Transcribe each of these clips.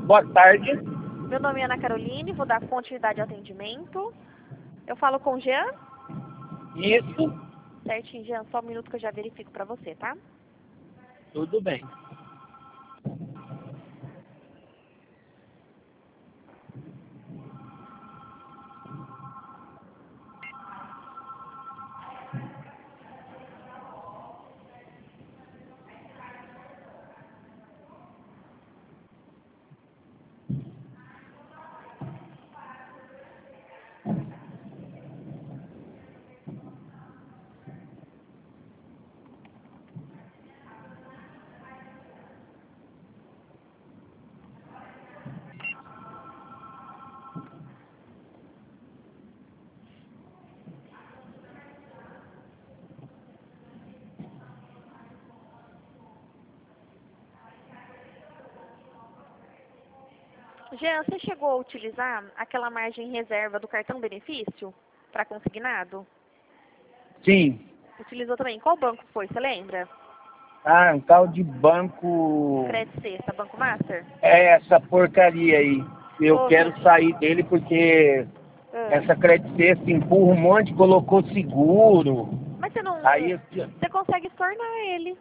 Boa tarde. Meu nome é Ana Caroline, vou dar continuidade ao atendimento. Eu falo com o Jean? Isso, Certinho, Jean, só um minuto que eu já verifico pra você, tá? tudo bem. Jean, você chegou a utilizar aquela margem reserva do cartão benefício para consignado? Sim. Utilizou também. Qual banco foi, você lembra? Ah, um tal de banco... Crédito Sexta, Banco Master? É essa porcaria aí. Eu Ô, quero sair dele porque essa Credit Sexta empurra um monte, colocou seguro. Mas você não... Aí, Você consegue tornar ele.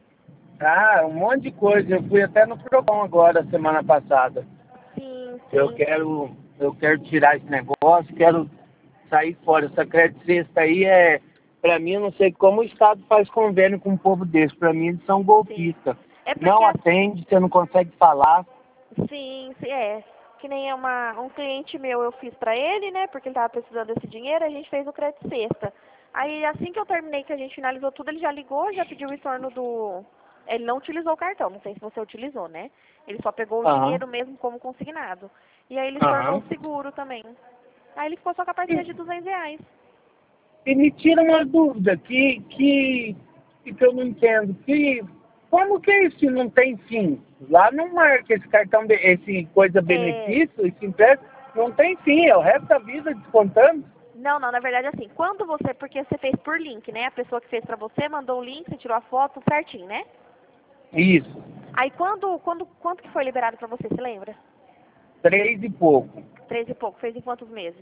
um monte de coisa. Eu fui até no Procon agora, semana passada. Sim, sim. Eu quero tirar esse negócio, quero sair fora. Essa Credit Sexta aí pra mim, eu não sei como o Estado faz convênio com um povo desse. Pra mim, eles são golpistas. É porque... Não atende, você não consegue falar. Sim, é. Que nem um cliente meu, eu fiz pra ele, né? Porque ele tava precisando desse dinheiro, a gente fez o crédito sexta. Aí assim que eu terminei, que a gente finalizou tudo, ele já ligou, já pediu o estorno do... Ele não utilizou o cartão, não sei se você utilizou, né? Ele só pegou o dinheiro mesmo como consignado. E aí ele estornou o seguro também. Aí ele ficou só com a partilha de R$200. E me tira uma dúvida que eu não entendo. Como que é isso se não tem fim? Lá não marca esse cartão, esse coisa benefício, esse empréstimo, não tem fim, é o resto da vida descontando. Não, na verdade assim, quando você, porque você fez por link, né? A pessoa que fez pra você mandou o link, você tirou a foto certinho, né? Isso. Aí quanto que foi liberado pra você, você lembra? 3 e pouco. 3 e pouco, fez em quantos meses?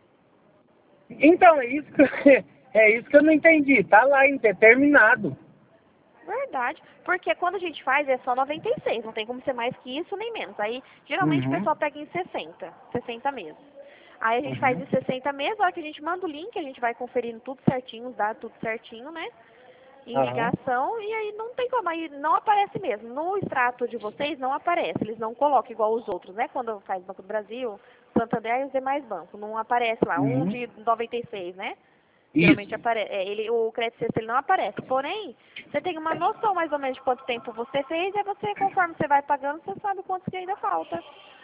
Então, é isso que eu não entendi. Tá lá, indeterminado. Verdade, porque quando a gente faz é só 96, não tem como ser mais que isso nem menos. Aí, geralmente o pessoal pega em 60 meses. Aí a gente faz em 60 meses, a hora que a gente manda o link, a gente vai conferindo tudo certinho, os dados tudo certinho, né? Em ligação, e aí não tem como, aí não aparece mesmo. No extrato de vocês não aparece, eles não colocam igual os outros, né? Quando faz Banco do Brasil, Santander e os demais bancos, não aparece lá, um de 96, né? Geralmente aparece, o crédito sexta ele não aparece. Porém, você tem uma noção mais ou menos de quanto tempo você fez, e você, conforme você vai pagando, você sabe quanto que ainda falta.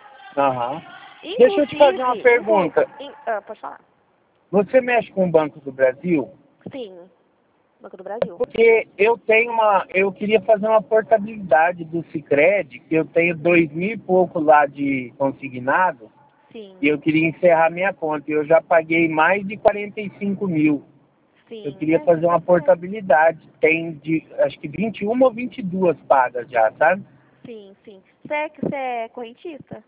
Deixa eu te fazer uma pergunta. Pode falar. Você mexe com o Banco do Brasil? Sim, Banco do Brasil. Porque eu queria fazer uma portabilidade do Sicredi, que eu tenho 2.000 e pouco lá de consignado. Sim. E eu queria encerrar minha conta. Eu já paguei mais de 45 mil. Sim. Eu queria fazer uma portabilidade. Tem acho que 21 ou 22 pagas já, sabe? Sim, sim. Você é correntista?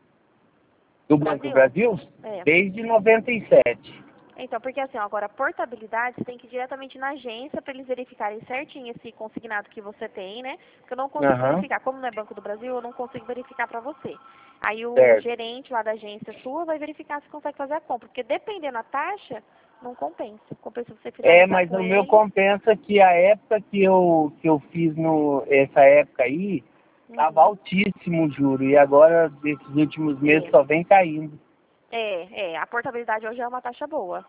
Do Banco do Brasil? Desde 97. Então, porque assim, ó, agora, a portabilidade, você tem que ir diretamente na agência para eles verificarem certinho esse consignado que você tem, né? Porque eu não consigo verificar. Como não é Banco do Brasil, eu não consigo verificar para você. Aí o gerente lá da agência sua vai verificar se consegue fazer a compra. Porque dependendo da taxa, não compensa. Compensa você finalizar Mas com o meu ele. compensa que a época que eu fiz essa época aí, estava altíssimo o juro. E agora, desses últimos meses, só vem caindo. A portabilidade hoje é uma taxa boa.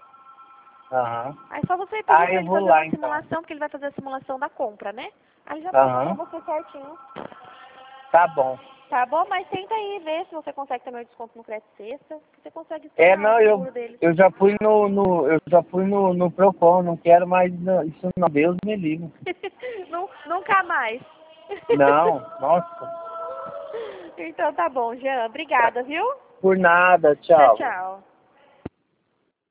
Aí só você pedir pra ele vou fazer lá, uma simulação, porque ele vai fazer a simulação da compra, né? Aí ele já pode pra você certinho. Tá bom. Tá bom, mas tenta aí ver se você consegue também o desconto no crédito sexta. Você consegue Eu já fui no Procon, não quero mais isso não, Deus me livre. Nunca mais. Não, nossa. Então tá bom, Jean. Obrigada, viu? Por nada, tchau. Tchau.